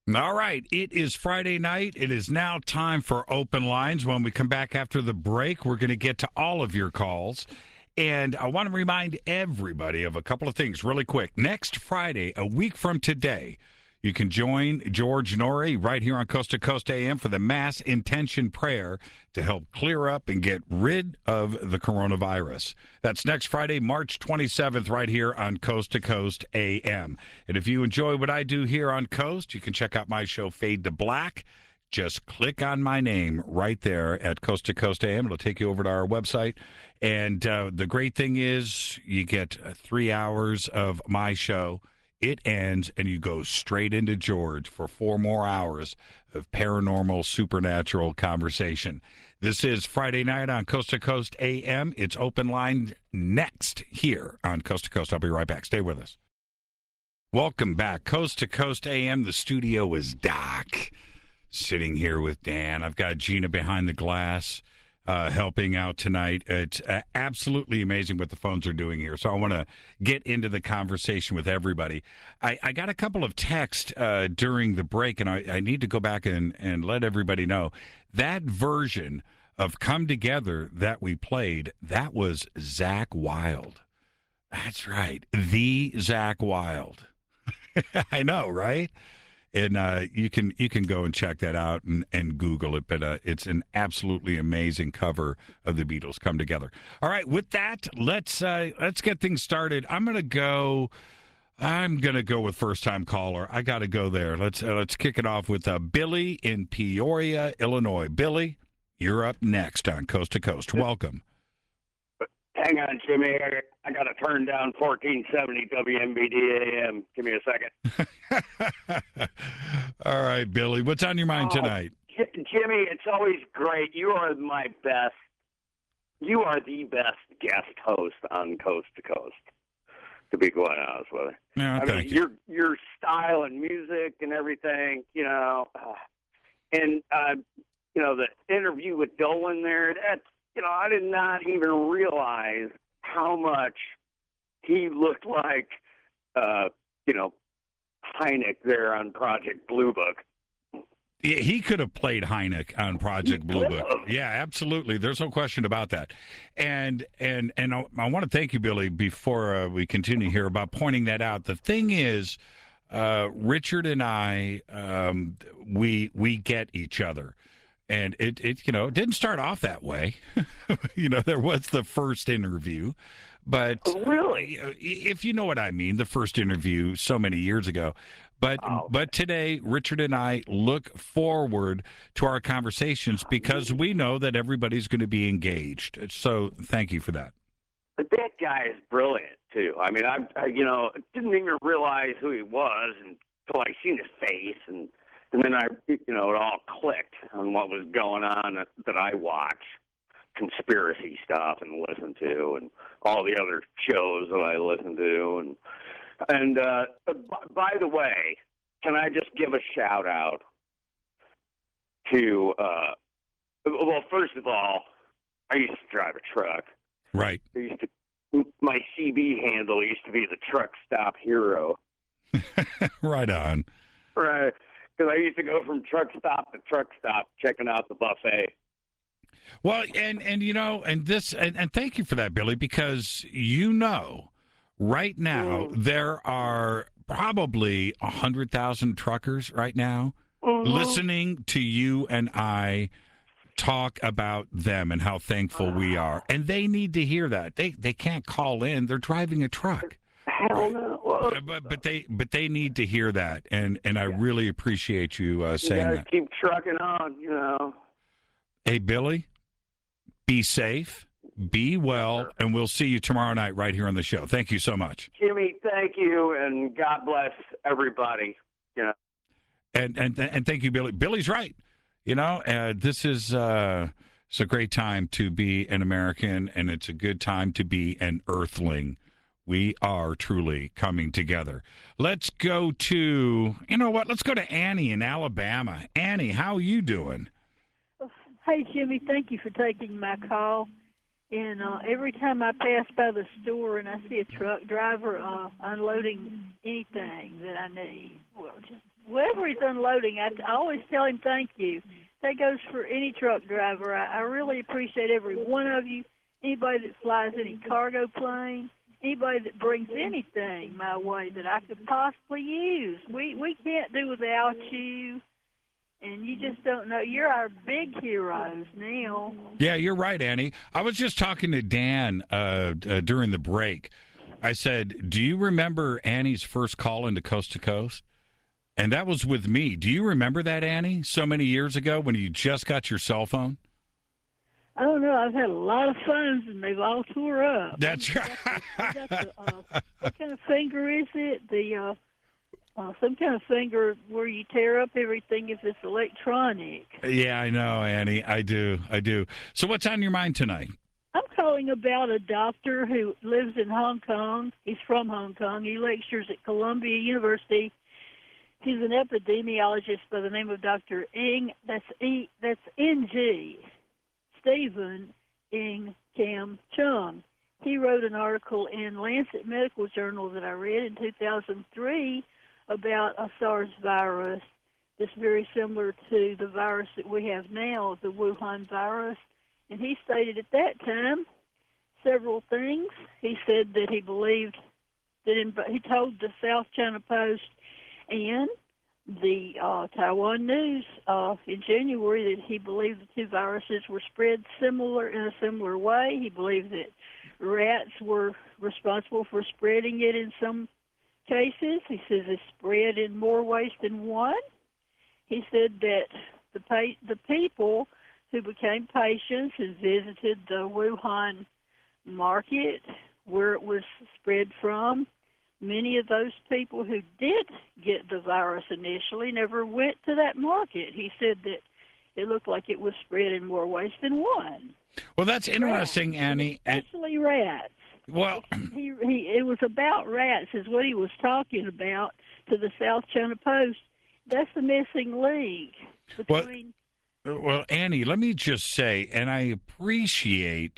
All right. It is Friday night. It is now time for open lines. When we come back after the break, we're going to get to all of your calls. And I want to remind everybody of a couple of things really quick. Next Friday, a week from today, you can join George Norrie right here on Coast to Coast AM for the mass intention prayer to help clear up and get rid of the coronavirus. That's next Friday, March 27th, right here on Coast to Coast AM. And if you enjoy what I do here on Coast, you can check out my show, Fade to Black. Just click on my name right there at Coast to Coast AM. It'll take you over to our website. And the great thing is you get 3 hours of my show. It ends, and you go straight into George for 4 more hours of paranormal, supernatural conversation. This is Friday night on Coast to Coast AM. It's open line next here on Coast to Coast. I'll be right back. Stay with us. Welcome back. Coast to Coast AM. The studio is Doc. Sitting here with Dan. I've got Gina behind the glass helping out tonight. It's absolutely amazing what the phones are doing here. So I want to get into the conversation with everybody. I got a couple of texts during the break, and I need to go back and let everybody know that version of Come Together that we played, that was Zach Wild. That's right. The Zach Wild. I know, right? And you can go and check that out and Google it. But it's an absolutely amazing cover of the Beatles Come Together. All right, with that, let's get things started. I'm gonna go with first time caller. I got to go there. Let's kick it off with Billy in Peoria, Illinois. Billy, you're up next on Coast to Coast. Welcome. Hang on, Jimmy. I got to turn down 1470 WMBD AM. Give me a second. All right, Billy. What's on your mind tonight? Jimmy, it's always great. You are my best. You are the best guest host on Coast to Coast, to be quite honest with you. Yeah, I thank mean, you. your style and music and everything, and the interview with Dolan there, that's, I did not even realize how much he looked like, Hynek there on Project Blue Book. Yeah, he could have played Hynek on Project Blue Book. Yeah, absolutely. There's no question about that. And I want to thank you, Billy, before we continue here about pointing that out. The thing is, Richard and I, we get each other. And it didn't start off that way. There was the first interview, but really, if you know what I mean, the first interview so many years ago. But today, Richard and I look forward to our conversations because we know that everybody's going to be engaged. So thank you for that. But that guy is brilliant too. I mean, I didn't even realize who he was until I seen his face and then it all clicked on what was going on that I watch, conspiracy stuff and listen to, and all the other shows that I listen to. And by the way, can I just give a shout out to, well, first of all, I used to drive a truck. Right. My CB handle used to be the Truck Stop Hero. Right on. Right. Because I used to go from truck stop to truck stop checking out the buffet. Well, and thank you for that, Billy, because right now there are probably 100,000 truckers right now listening to you and I talk about them and how thankful we are, and they need to hear that. They can't call in; they're driving a truck. Hell no. But they need to hear that, and I really appreciate you saying that. Keep trucking on, Hey, Billy, be safe, be well, and we'll see you tomorrow night right here on the show. Thank you so much, Jimmy. Thank you, and God bless everybody. And thank you, Billy. Billy's right. This is it's a great time to be an American, and it's a good time to be an Earthling. We are truly coming together. Let's go to, let's go to Annie in Alabama. Annie, how are you doing? Hey, Jimmy, thank you for taking my call. And every time I pass by the store and I see a truck driver unloading anything that I need, well, just whatever whenever he's unloading, I always tell him thank you. That goes for any truck driver. I really appreciate every one of you. Anybody that flies any cargo plane, anybody that brings anything my way that I could possibly use. We can't do without you, and you just don't know. You're our big heroes, Neil. Yeah, you're right, Annie. I was just talking to Dan during the break. I said, do you remember Annie's first call into Coast to Coast? And that was with me. Do you remember that, Annie, so many years ago when you just got your cell phone? I don't know. I've had a lot of phones, and they've all tore up. That's right. What kind of finger is it? Some kind of finger where you tear up everything if it's electronic. Yeah, I know, Annie. I do. So what's on your mind tonight? I'm calling about a doctor who lives in Hong Kong. He's from Hong Kong. He lectures at Columbia University. He's an epidemiologist by the name of Dr. Ng. That's Ng. Stephen Ng Kam Chung. He wrote an article in Lancet Medical Journal that I read in 2003 about a SARS virus that's very similar to the virus that we have now, the Wuhan virus. And he stated at that time several things. He said that he believed that he told the South China Post and the Taiwan News in January that he believed the two viruses were spread in a similar way. He believed that rats were responsible for spreading it in some cases. He says it spread in more ways than one. He said that the people who became patients and visited the Wuhan market where it was spread from, many of those people who did get the virus initially never went to that market. He said that it looked like it was spread in more ways than one. Well, that's interesting, rats, Annie. Especially rats. Well, it was about rats is what he was talking about to the South China Post. That's the missing link between... Well, Annie, let me just say, and I appreciate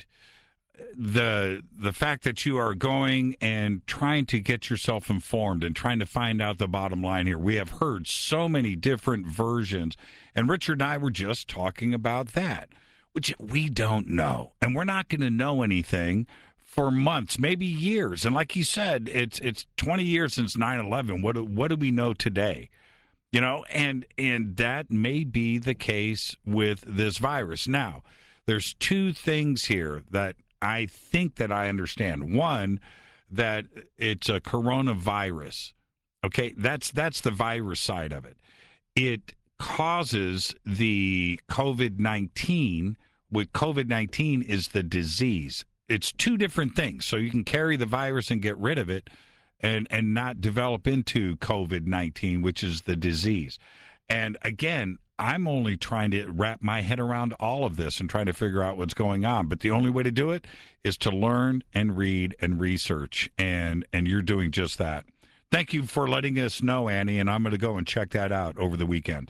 the fact that you are going and trying to get yourself informed and trying to find out the bottom line here. We have heard so many different versions, and Richard and I were just talking about that, which we don't know, and we're not going to know anything for months, maybe years. And like you said, it's 20 years since 9/11. What do we know today? You know, and that may be the case with this virus. Now, there's two things here that I think that I understand. One, that it's a coronavirus. Okay, that's the virus side of it. It causes the COVID-19. With COVID-19 is the disease. It's two different things. So you can carry the virus and get rid of it and not develop into COVID-19, which is the disease. And again, I'm only trying to wrap my head around all of this and trying to figure out what's going on. But the only way to do it is to learn and read and research. And you're doing just that. Thank you for letting us know, Annie, and I'm going to go and check that out over the weekend.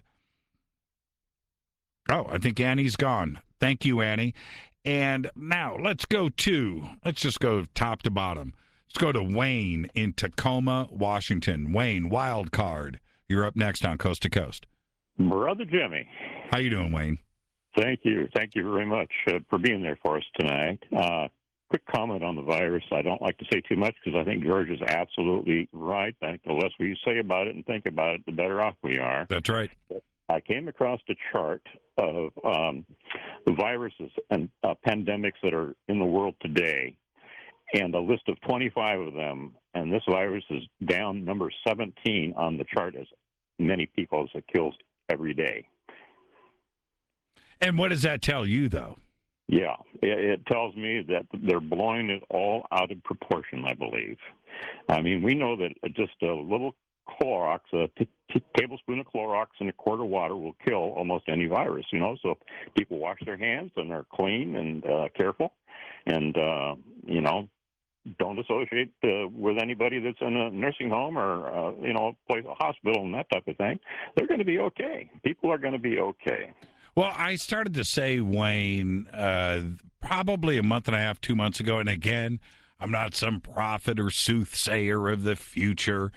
Oh, I think Annie's gone. Thank you, Annie. And now let's just go top to bottom. Let's go to Wayne in Tacoma, Washington. Wayne, wild card. You're up next on Coast to Coast. Brother Jimmy. How you doing, Wayne? Thank you. Thank you very much for being there for us tonight. Quick comment on the virus. I don't like to say too much because I think George is absolutely right. I think the less we say about it and think about it, the better off we are. That's right. I came across a chart of the viruses and pandemics that are in the world today, and a list of 25 of them, and this virus is down number 17 on the chart as many people as it kills every day. And what does that tell you, though? Yeah, it tells me that they're blowing it all out of proportion, I believe. I mean, we know that just a little Clorox, a tablespoon of Clorox in a quart of water will kill almost any virus, you know. So if people wash their hands and they're clean and careful and, don't associate with anybody that's in a nursing home or, a hospital and that type of thing, they're going to be okay. People are going to be okay. Well, I started to say, Wayne, probably a month and a half, 2 months ago, and again, I'm not some prophet or soothsayer of the future,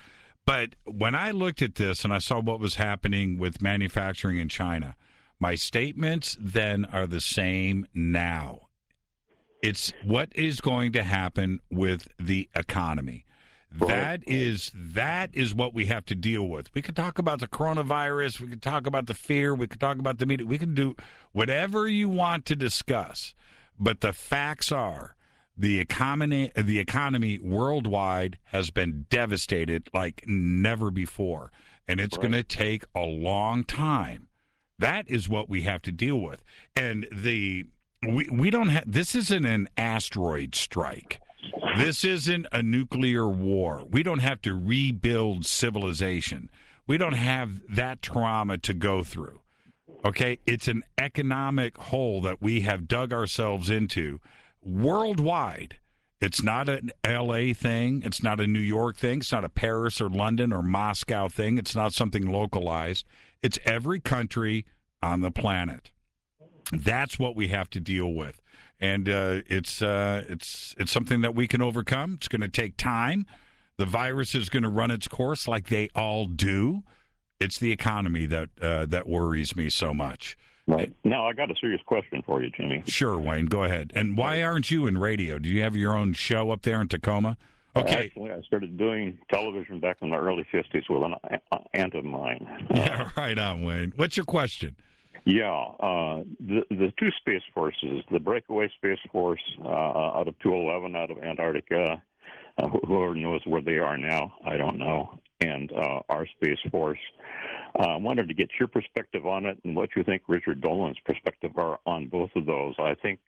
But when I looked at this and I saw what was happening with manufacturing in China, my statements then are the same now. It's what is going to happen with the economy. That is what we have to deal with. We could talk about the coronavirus. We could talk about the fear. We could talk about the media. We can do whatever you want to discuss. But the facts are the economy worldwide has been devastated like never before. And it's going to take a long time. That is what we have to deal with. And we don't have, this isn't an asteroid strike. This isn't a nuclear war. We don't have to rebuild civilization. We don't have that trauma to go through. Okay? It's an economic hole that we have dug ourselves into worldwide. It's not an LA thing. It's not a New York thing. It's not a Paris or London or Moscow thing. It's not something localized. It's every country on the planet. That's what we have to deal with. And it's something that we can overcome. It's going to take time. The virus is going to run its course like they all do. It's the economy that worries me so much. Right. Now, I got a serious question for you, Jimmy. Sure, Wayne. Go ahead. And why aren't you in radio? Do you have your own show up there in Tacoma? Okay. Actually, I started doing television back in the early 50s with an aunt of mine. Yeah, right on, Wayne. What's your question? Yeah, the two space forces, the breakaway space force out of 211 out of Antarctica, whoever knows where they are now, I don't know, and our space force. I wanted to get your perspective on it and what you think Richard Dolan's perspective are on both of those. I think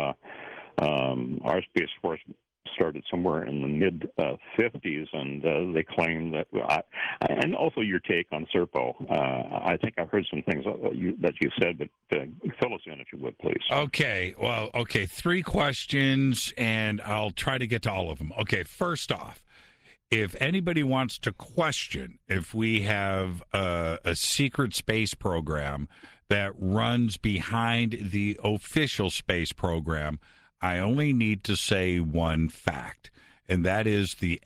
our space force started somewhere in the mid 50s, and they claim that. And also your take on Serpo. I think I've heard some things that you said, but fill us in if you would, please. Okay. Well, okay. 3 questions, and I'll try to get to all of them. Okay. First off, if anybody wants to question if we have a secret space program that runs behind the official space program, I only need to say one fact, and that is the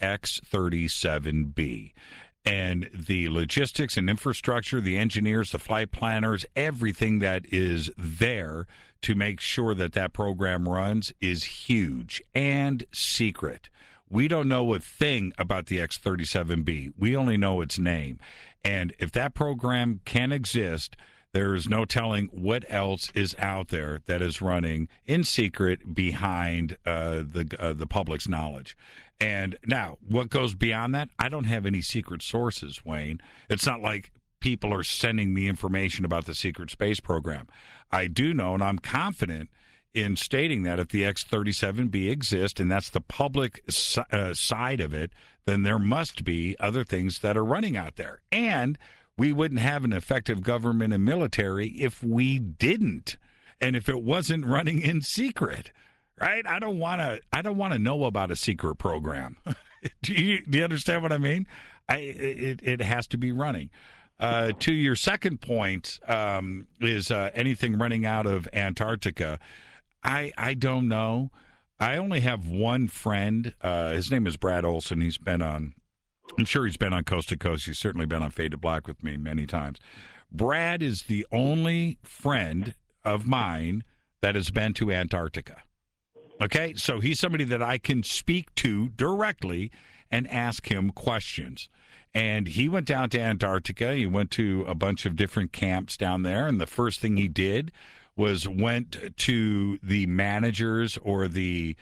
X-37B. And the logistics and infrastructure, the engineers, the flight planners, everything that is there to make sure that that program runs is huge and secret. We don't know a thing about the X-37B. We only know its name. And if that program can exist, there is no telling what else is out there that is running in secret behind the public's knowledge. And now, what goes beyond that? I don't have any secret sources, Wayne. It's not like people are sending me information about the secret space program. I do know, and I'm confident in stating that if the X-37B exists, and that's the public side of it, then there must be other things that are running out there. And we wouldn't have an effective government and military if we didn't, and if it wasn't running in secret, right? I don't want to know about a secret program. do you understand what I mean? It has to be running. To your second point, is anything running out of Antarctica? I don't know. I only have one friend. His name is Brad Olson. He's been on. I'm sure he's been on Coast to Coast. He's certainly been on Fade to Black with me many times. Brad is the only friend of mine that has been to Antarctica. Okay, so he's somebody that I can speak to directly and ask him questions. And he went down to Antarctica. He went to a bunch of different camps down there. And the first thing he did was went to the managers or the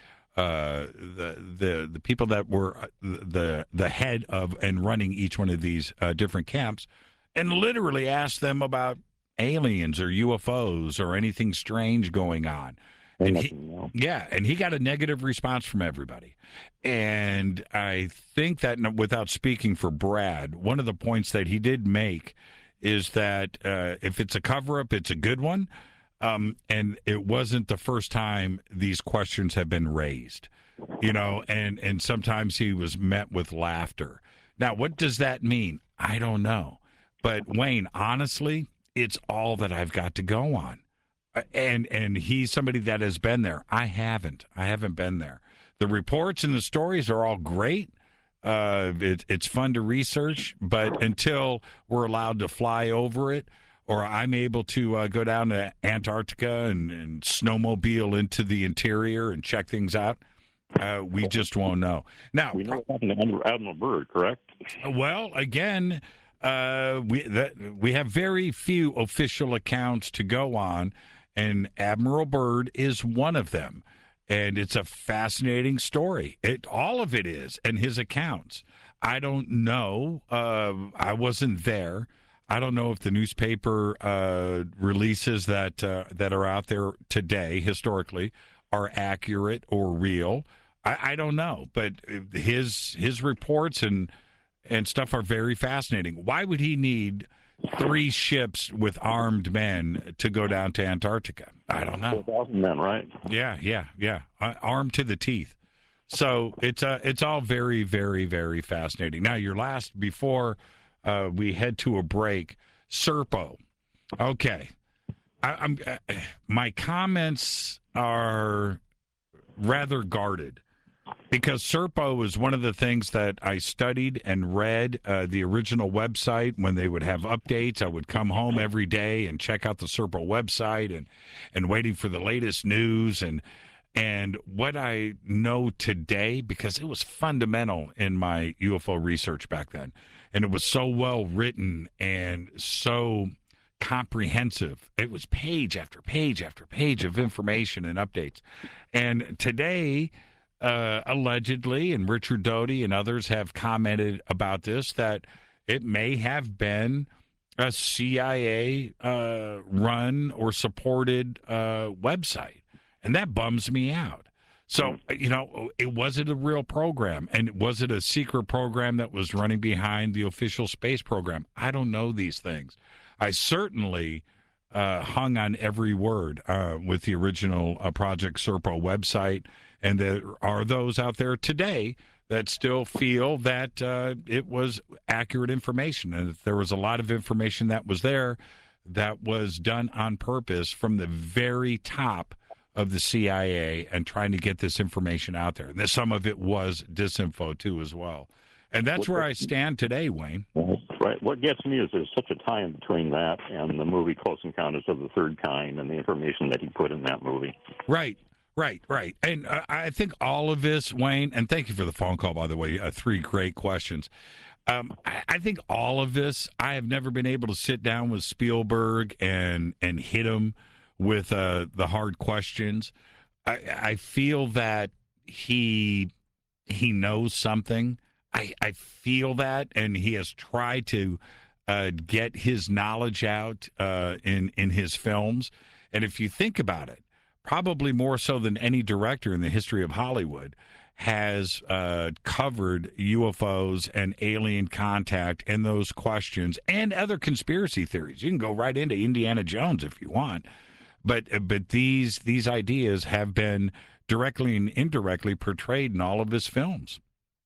people that were the head of and running each one of these different camps, and literally asked them about aliens or UFOs or anything strange going on. And he got a negative response from everybody. And I think that, without speaking for Brad, one of the points that he did make is that if it's a cover-up, it's a good one. And it wasn't the first time these questions have been raised, and sometimes he was met with laughter. Now, what does that mean? I don't know. But Wayne, honestly, it's all that I've got to go on. And he's somebody that has been there. I haven't been there. The reports and the stories are all great. It's fun to research, but until we're allowed to fly over it, or I'm able to go down to Antarctica and snowmobile into the interior and check things out, we just won't know. Now, We know what happened to Admiral Byrd, correct? well, again, we have very few official accounts to go on, and Admiral Byrd is one of them. And it's a fascinating story. All of it is, and his accounts. I don't know. I wasn't there. I don't know if the newspaper releases that are out there today, historically, are accurate or real. I don't know, but his reports and stuff are very fascinating. Why would he need 3 ships with armed men to go down to Antarctica? I don't know. 4,000 men, right? Yeah. Armed to the teeth. So it's all very, very, very fascinating. Now, your last, before we head to a break, Serpo. Okay. My comments are rather guarded, because Serpo is one of the things that I studied and read. The original website, when they would have updates, I would come home every day and check out the Serpo website and waiting for the latest news and what I know today, because it was fundamental in my UFO research back then, and it was so well written and so comprehensive. It was page after page after page of information and updates. And today, allegedly, and Richard Doty and others have commented about this, that it may have been a CIA run or supported website. And that bums me out. So, it wasn't a real program. And was it a secret program that was running behind the official space program? I don't know these things. I certainly hung on every word with the original Project Serpo website. And there are those out there today that still feel that it was accurate information, and that there was a lot of information that was there that was done on purpose from the very top of the CIA and trying to get this information out there. And some of it was disinfo, too, as well. And that's where I stand today, Wayne. Right. What gets me is there's such a tie in between that and the movie Close Encounters of the Third Kind and the information that he put in that movie. Right. And I think all of this, Wayne, and thank you for the phone call, by the way, 3 great questions. I think all of this, I have never been able to sit down with Spielberg and hit him with the hard questions. I feel that he knows something. I feel that, and he has tried to get his knowledge out in his films. And if you think about it, probably more so than any director in the history of Hollywood has covered UFOs and alien contact and those questions and other conspiracy theories. You can go right into Indiana Jones if you want. But these ideas have been directly and indirectly portrayed in all of his films.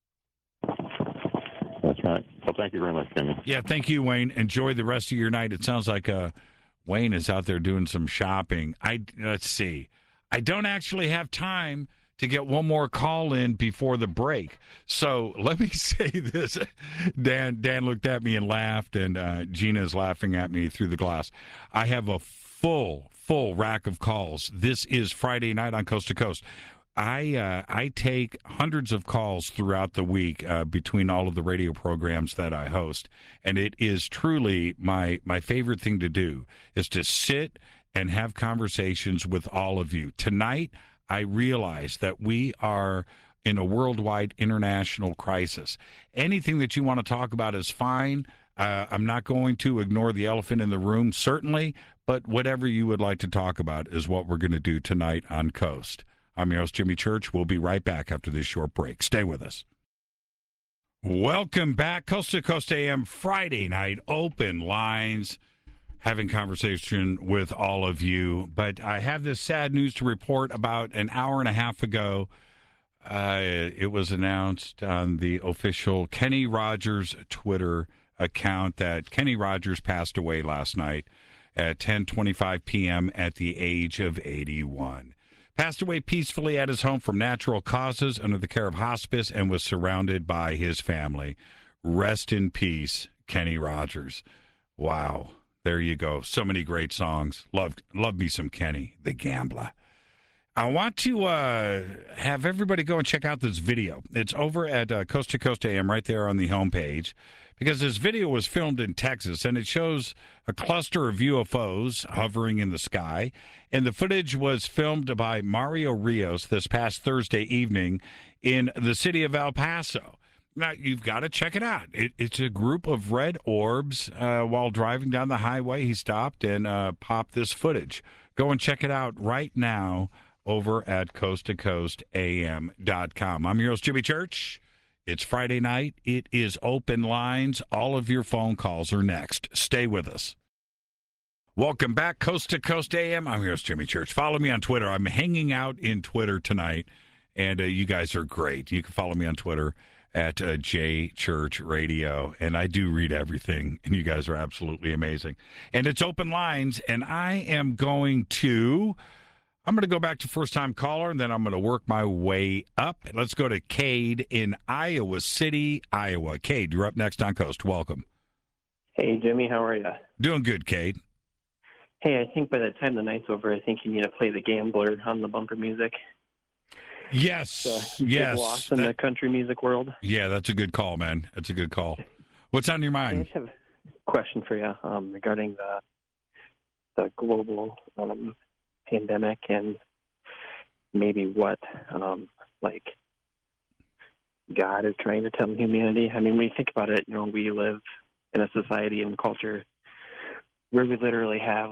That's right. Well, thank you very much, Jimmy. Yeah, thank you, Wayne. Enjoy the rest of your night. It sounds like Wayne is out there doing some shopping. Let's see. I don't actually have time to get one more call in before the break. So let me say this. Dan looked at me and laughed, and Gina is laughing at me through the glass. I have a full rack of calls. This is Friday night on Coast to Coast. I take hundreds of calls throughout the week between all of the radio programs that I host, and it is truly my favorite thing to do is to sit and have conversations with all of you. Tonight, I realize that we are in a worldwide international crisis. Anything that you want to talk about is fine. I'm not going to ignore the elephant in the room, certainly, but whatever you would like to talk about is what we're going to do tonight on Coast. I'm your host, Jimmy Church. We'll be right back after this short break. Stay with us. Welcome back. Coast to Coast AM, Friday night, open lines, having conversation with all of you. But I have this sad news to report. About an hour and a half ago, it was announced on the official Kenny Rogers Twitter account that Kenny Rogers passed away last night at 10:25 p.m. at the age of 81. passed away peacefully at his home from natural causes under the care of hospice and was surrounded by his family. Rest in peace, Kenny Rogers. Wow. There you go. So many great songs. Love me some Kenny, the Gambler. I want to have everybody go and check out this video. It's over at Coast to Coast AM right there on the homepage, because this video was filmed in Texas, and it shows a cluster of UFOs hovering in the sky. And the footage was filmed by Mario Rios this past Thursday evening in the city of El Paso. Now, you've got to check it out. It's a group of red orbs. While driving down the highway, he stopped and popped this footage. Go and check it out right now over at coasttocoastam.com. I'm your host, Jimmy Church. It's Friday night. It is open lines. All of your phone calls are next. Stay with us. Welcome back, Coast to Coast AM. I'm your host, Jimmy Church. Follow me on Twitter. I'm hanging out in Twitter tonight, and you guys are great. You can follow me on Twitter at JChurchRadio, and I do read everything, and you guys are absolutely amazing. And it's open lines, and I'm going to go back to first-time caller, and then I'm going to work my way up. Let's go to Cade in Iowa City, Iowa. Cade, you're up next on Coast. Welcome. Hey, Jimmy, how are you? Doing good, Cade. Hey, I think by the time the night's over, I think you need to play The Gambler on the bumper music. Yes, Get lost in the country music world. Yeah, that's a good call, man. That's a good call. What's on your I mind? just have a question for you regarding the global pandemic and maybe what God is trying to tell humanity. I mean, when you think about it, we live in a society and culture where we literally have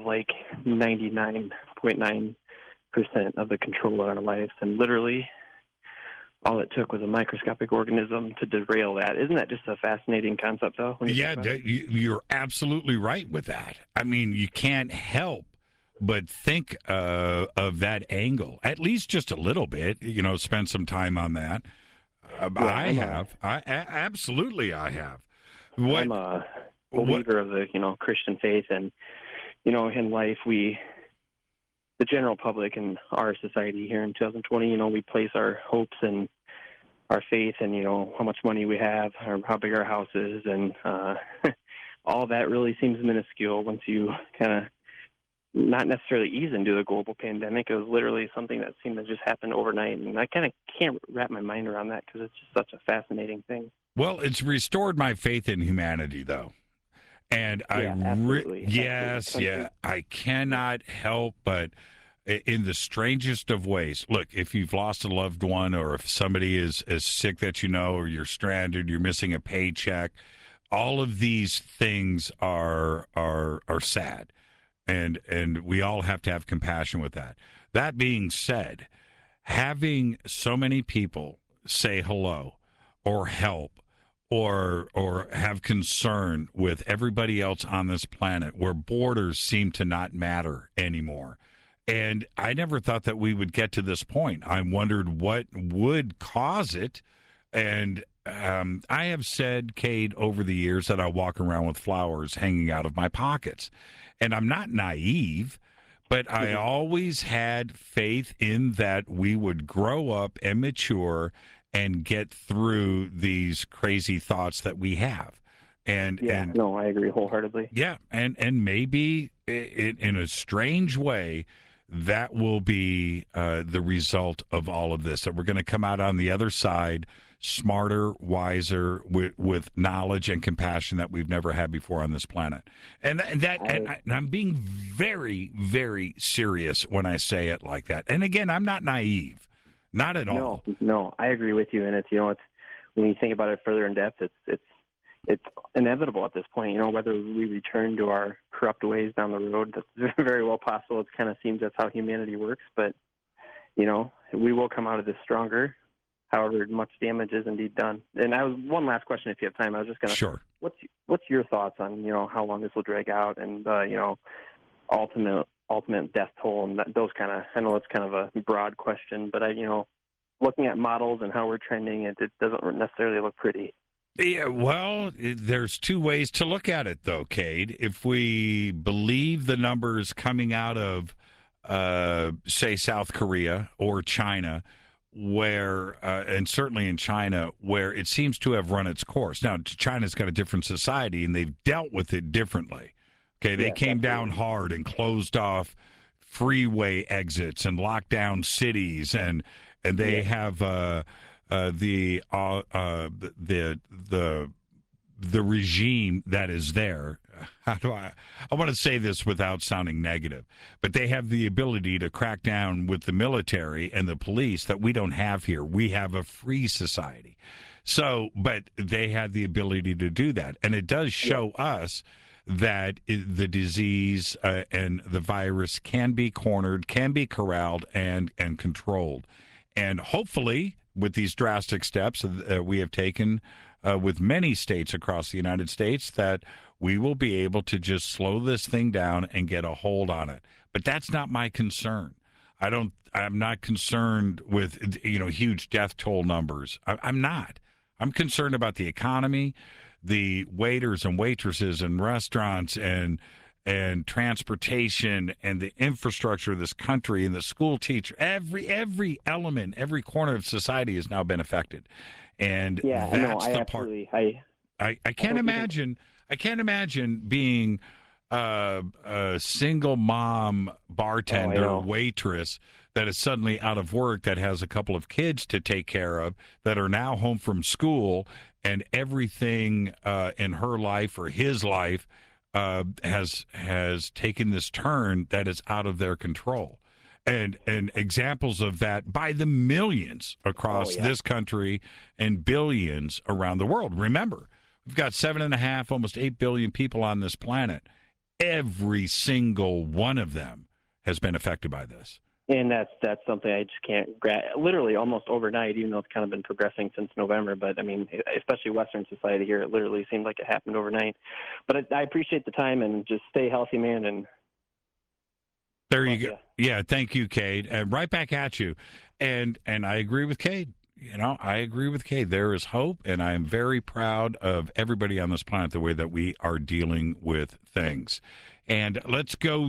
99.9% of the control of our lives, and literally all it took was a microscopic organism to derail that. Isn't that just a fascinating concept, though? Yeah, you're absolutely right with that. I mean, you can't help but think of that angle, at least just a little bit, spend some time on that. I have. Absolutely I have. I'm a believer of the, Christian faith, and, in life, the general public and our society here in 2020, we place our hopes and our faith and, how much money we have or how big our house is. And all that really seems minuscule once you kind of not necessarily ease into the global pandemic. It was literally something that seemed to just happen overnight. And I kind of can't wrap my mind around that because it's just such a fascinating thing. Well, it's restored my faith in humanity, though. And absolutely. I cannot help but, in the strangest of ways, look, if you've lost a loved one, or if somebody is sick that or you're stranded, you're missing a paycheck, all of these things are sad, and we all have to have compassion with that. That being said, having so many people say hello or help or have concern with everybody else on this planet, where borders seem to not matter anymore. And I never thought that we would get to this point. I wondered what would cause it. And I have said, Cade, over the years that I walk around with flowers hanging out of my pockets. And I'm not naive, but I always had faith in that we would grow up and mature and get through these crazy thoughts that we have. No, I agree wholeheartedly. Yeah, and maybe in a strange way, that will be the result of all of this, that we're going to come out on the other side smarter, wiser, with knowledge and compassion that we've never had before on this planet. And I'm being very, very serious when I say it like that. And again, I'm not naive. Not at all. No, I agree with you. And it's when you think about it further in depth, it's inevitable at this point. Whether we return to our corrupt ways down the road, that's very well possible. It kind of seems that's how humanity works. But we will come out of this stronger. However much damage is indeed done. And one last question, if you have time. I was just gonna. Sure. What's your thoughts on how long this will drag out, and ultimate death toll, and those kind of. I know it's kind of a broad question, but looking at models and how we're trending, it doesn't necessarily look pretty. Yeah, well, there's two ways to look at it, though, Cade. If we believe the numbers coming out of say, South Korea or China, where, and certainly in China, where it seems to have run its course. Now, China's got a different society, and they've dealt with it differently. Okay, they came down hard and closed off freeway exits and locked down cities, and they have the regime that is there. How do I want to say this without sounding negative, but they have the ability to crack down with the military and the police that we don't have here. We have a free society. So, but they had the ability to do that. And it does show us that the disease and the virus can be cornered, can be corralled, and controlled. And hopefully, with these drastic steps we have taken with many states across the United States, that we will be able to just slow this thing down and get a hold on it. But that's not my concern. I'm not concerned with, huge death toll numbers. I'm not. I'm concerned about the economy, the waiters and waitresses and restaurants and transportation and the infrastructure of this country and the school teacher. Every element, every corner of society has now been affected. And that's the part. I can't imagine. I can't imagine being a single mom bartender, waitress that is suddenly out of work, that has a couple of kids to take care of, that are now home from school, and everything in her life or his life has taken this turn that is out of their control. And examples of that by the millions across this country and billions around the world. Remember, we've got 7.5, almost 8 billion people on this planet. Every single one of them has been affected by this. And that's something I just can't literally almost overnight, even though it's kind of been progressing since November. But, I mean, especially Western society here, it literally seemed like it happened overnight. But I appreciate the time, and just stay healthy, man. And there you go. Yeah, thank you, Cade. And right back at you. And I agree with Cade. I agree with Cade. There is hope, and I am very proud of everybody on this planet, the way that we are dealing with things. And let's go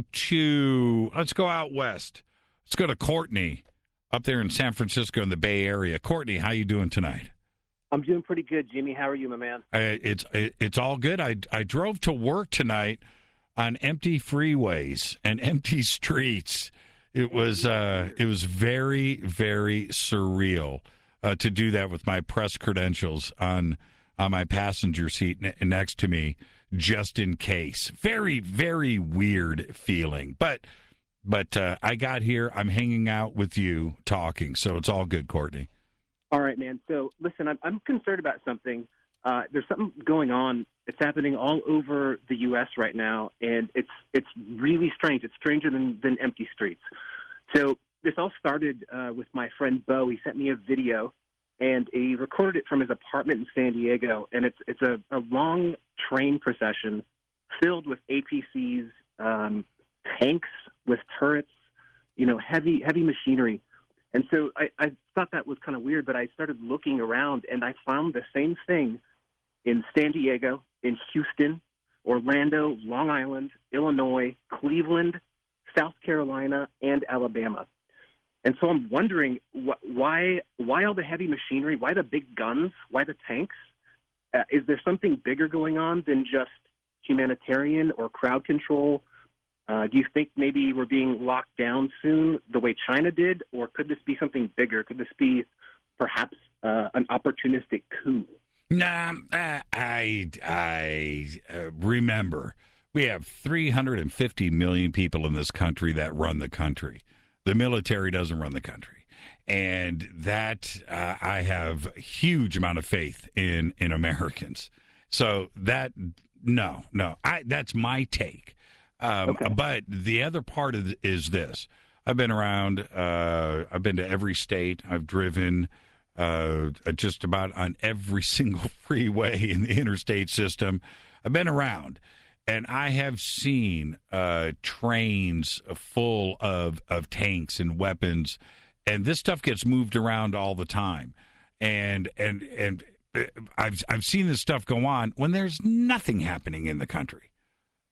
out west. Let's go to Courtney up there in San Francisco in the Bay Area. Courtney, how you doing tonight? I'm doing pretty good, Jimmy. How are you, my man? It's all good. I drove to work tonight on empty freeways and empty streets. It was very, very surreal to do that with my press credentials on my passenger seat next to me, just in case. Very, very weird feeling. But I got here. I'm hanging out with you, talking, so it's all good, Courtney. All right, man. So listen, I'm concerned about something. There's something going on. It's happening all over the U.S. right now, and it's really strange. It's stranger than empty streets. So this all started with my friend Bo. He sent me a video, and he recorded it from his apartment in San Diego. And it's a long train procession filled with APCs, tanks with turrets, heavy machinery. And so I thought that was kind of weird, but I started looking around, and I found the same thing in San Diego, in Houston, Orlando, Long Island, Illinois, Cleveland, South Carolina, and Alabama. And so I'm wondering why all the heavy machinery, why the big guns, why the tanks? Is there something bigger going on than just humanitarian or crowd control? Do you think maybe we're being locked down soon the way China did, or could this be something bigger? Could this be perhaps an opportunistic coup? Nah, I remember we have 350 million people in this country that run the country. The military doesn't run the country. And that I have a huge amount of faith in Americans. So that's my take. Okay. But the other part of is this. I've been around. I've been to every state. I've driven just about on every single freeway in the interstate system. I've been around, and I have seen trains full of tanks and weapons, and this stuff gets moved around all the time. And I've seen this stuff go on when there's nothing happening in the country.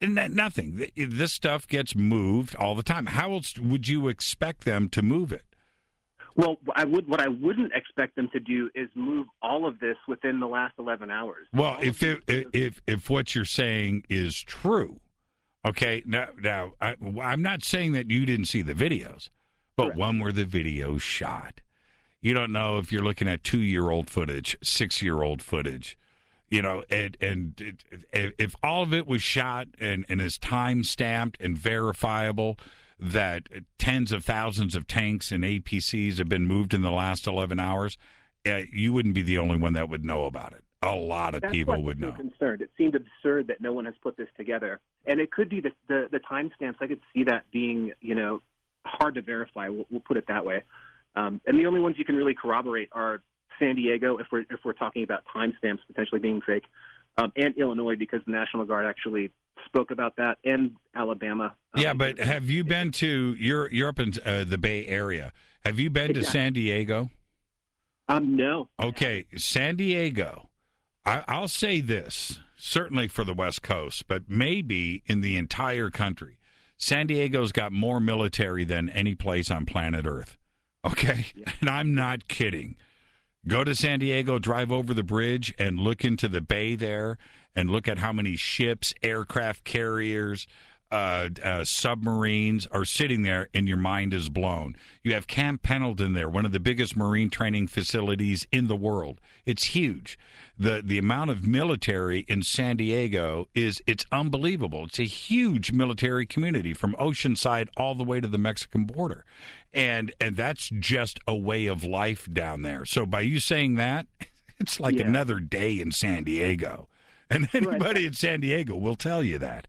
Nothing. This stuff gets moved all the time. How else would you expect them to move it? Well, what I wouldn't expect them to do is move all of this within the last 11 hours. Well, if what you're saying is true, okay. Now I'm not saying that you didn't see the videos, but Correct. when were the videos shot? You don't know if you're looking at 2-year-old footage, 6-year-old footage, and if all of it was shot and is time stamped and verifiable, that tens of thousands of tanks and APCs have been moved in the last 11 hours, you wouldn't be the only one that would know about it. A lot of people would know. That's why I'm concerned. It seemed absurd that no one has put this together. And it could be the timestamps. I could see that being, hard to verify. We'll put it that way. And the only ones you can really corroborate are San Diego, if we're talking about timestamps potentially being fake, and Illinois, because the National Guard actually spoke about that, and Alabama. Yeah, but have you been to? You're up in the Bay Area. Have you been to San Diego? No. Okay, San Diego. I'll say this, certainly for the West Coast, but maybe in the entire country. San Diego's got more military than any place on planet Earth. Okay? Yeah. And I'm not kidding. Go to San Diego, drive over the bridge, and look into the bay there, and look at how many ships, aircraft carriers, submarines are sitting there, and your mind is blown. You have Camp Pendleton there, one of the biggest marine training facilities in the world. It's huge. The amount of military in San Diego it's unbelievable. It's a huge military community from Oceanside all the way to the Mexican border. And that's just a way of life down there. So by you saying that, it's like another day in San Diego. And anybody in San Diego will tell you that.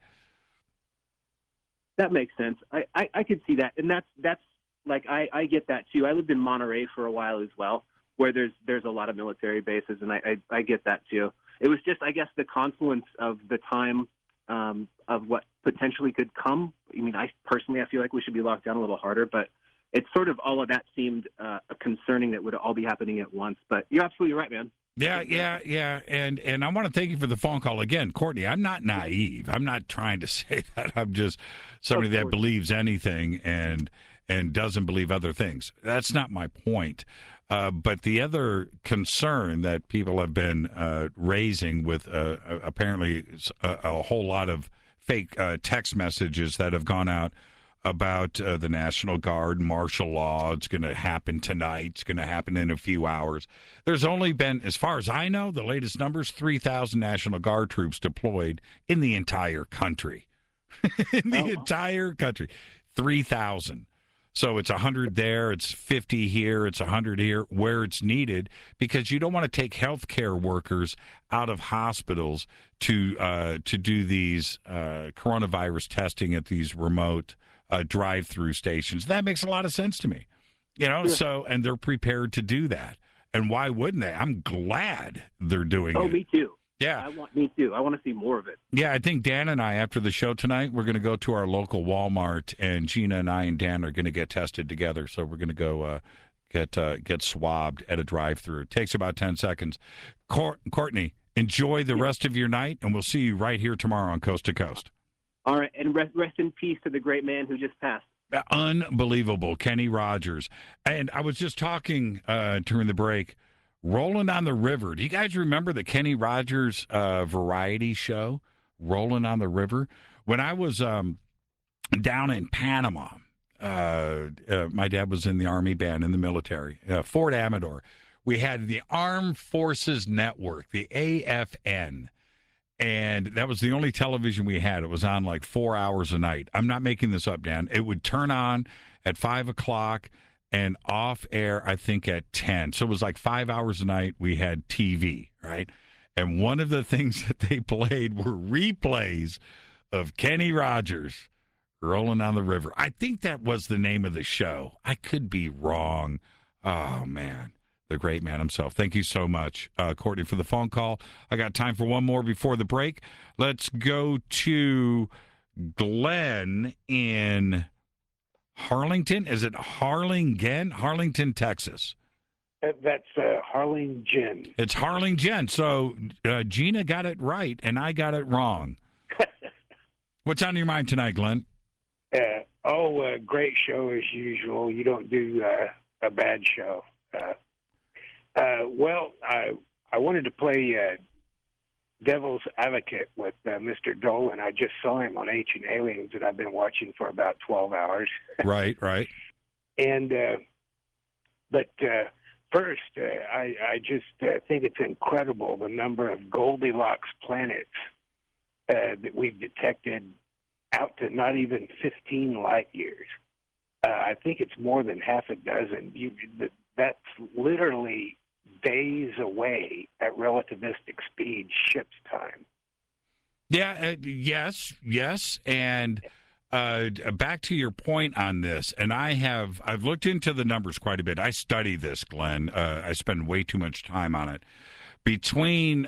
That makes sense. I could see that. And that's like, I get that too. I lived in Monterey for a while as well, where there's a lot of military bases, and I get that too. It was just, I guess, the confluence of the time of what potentially could come. I mean, I feel like we should be locked down a little harder, but it's sort of all of that seemed concerning that would all be happening at once. But you're absolutely right, man. Yeah. And I want to thank you for the phone call again, Courtney. I'm not naive. I'm not trying to say that. I'm just somebody that believes anything and doesn't believe other things. That's not my point. But the other concern that people have been raising with apparently a whole lot of fake text messages that have gone out about the National Guard, martial law. It's going to happen tonight. It's going to happen in a few hours. There's only been, as far as I know, the latest numbers, 3,000 National Guard troops deployed in the entire country. Entire country. 3,000. So it's 100 there, it's 50 here, it's 100 here, where it's needed, because you don't want to take healthcare workers out of hospitals to do these coronavirus testing at these remote drive-through stations. That makes a lot of sense to me, So, and they're prepared to do that. And why wouldn't they? I'm glad they're doing it. Oh, me too. Yeah. Me too. I want to see more of it. Yeah, I think Dan and I, after the show tonight, we're going to go to our local Walmart, and Gina and I and Dan are going to get tested together. So we're going to go get swabbed at a drive-through. It takes about 10 seconds. Courtney, enjoy the rest of your night, and we'll see you right here tomorrow on Coast to Coast. All right, and rest in peace to the great man who just passed. Unbelievable, Kenny Rogers. And I was just talking during the break, Rolling on the River. Do you guys remember the Kenny Rogers variety show, Rolling on the River? When I was down in Panama, my dad was in the Army band in the military, Fort Amador. We had the Armed Forces Network, the AFN. And that was the only television we had. It was on like 4 hours a night. I'm not making this up, Dan. It would turn on at 5 o'clock and off air, I think, at 10. So it was like 5 hours a night we had TV, right? And one of the things that they played were replays of Kenny Rogers Rolling on the River. I think that was the name of the show. I could be wrong. Oh, man. The great man himself. Thank you so much, Courtney, for the phone call. I got time for one more before the break. Let's go to Glenn in Harlington. Is it Harlingen? Harlington, Texas. That's Harlingen. It's Harlingen. So Gina got it right, and I got it wrong. What's on your mind tonight, Glenn? Great show as usual. You don't do a bad show. I wanted to play Devil's Advocate with Mr. Dolan. I just saw him on Ancient Aliens that I've been watching for about 12 hours. Right. And first, I just think it's incredible the number of Goldilocks planets that we've detected out to not even 15 light years. I think it's more than half a dozen. That's literally days away at relativistic speed, ship's time. Yeah, yes. And back to your point on this, and I've looked into the numbers quite a bit. I study this, Glenn. I spend way too much time on it. Between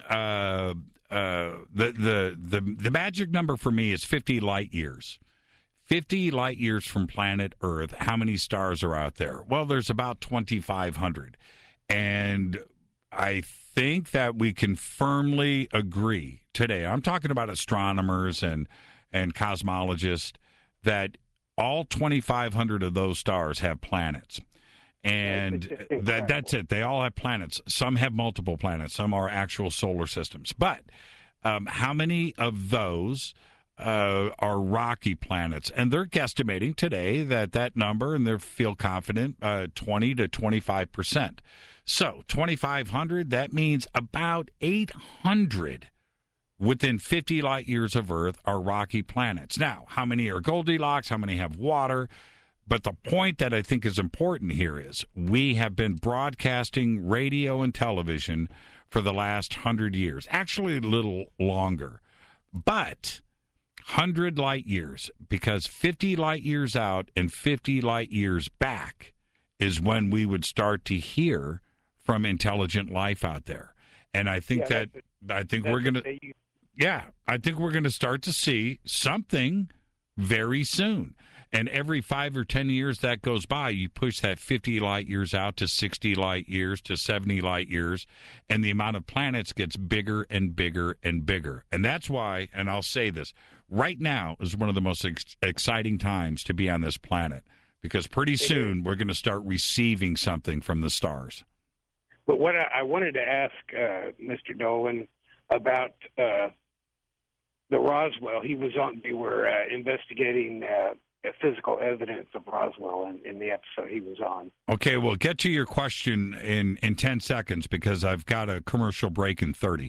the magic number for me is 50 light years. 50 light years from planet Earth. How many stars are out there? Well, there's about 2,500. And I think that we can firmly agree today, I'm talking about astronomers and cosmologists, that all 2,500 of those stars have planets. And that's it. They all have planets. Some have multiple planets. Some are actual solar systems. But how many of those are rocky planets? And they're guesstimating today that number, and they feel confident, 20 to 25%. So 2,500, that means about 800 within 50 light years of Earth are rocky planets. Now, how many are Goldilocks? How many have water? But the point that I think is important here is we have been broadcasting radio and television for the last 100 years, actually a little longer, but 100 light years, because 50 light years out and 50 light years back is when we would start to hear from intelligent life out there. And I think I think we're going to start to see something very soon. And every 5 or 10 years that goes by, you push that 50 light years out to 60 light years to 70 light years, and the amount of planets gets bigger and bigger and bigger. And that's why, and I'll say this, right now is one of the most exciting times to be on this planet, because pretty soon we're going to start receiving something from the stars. But what I wanted to ask Mr. Dolan about the Roswell, they were investigating physical evidence of Roswell in the episode he was on. Okay, we'll get to your question in 10 seconds because I've got a commercial break in 30.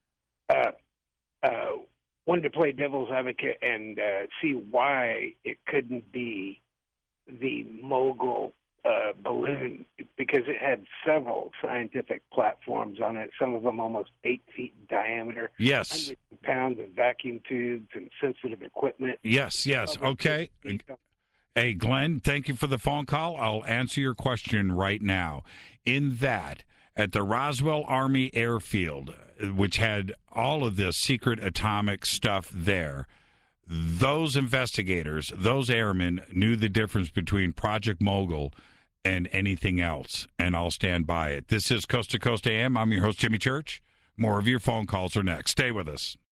Wanted to play devil's advocate and see why it couldn't be the Mogul balloon, because it had several scientific platforms on it, some of them almost 8 feet in diameter. Yes. Hundreds of pounds of vacuum tubes and sensitive equipment. Yes. Okay. Hey, Glenn, thank you for the phone call. I'll answer your question right now. In that, at the Roswell Army Airfield, which had all of this secret atomic stuff there, those investigators, those airmen knew the difference between Project Mogul and anything else, and I'll stand by it. This is Coast to Coast AM. I'm your host, Jimmy Church. More of your phone calls are next. Stay with us.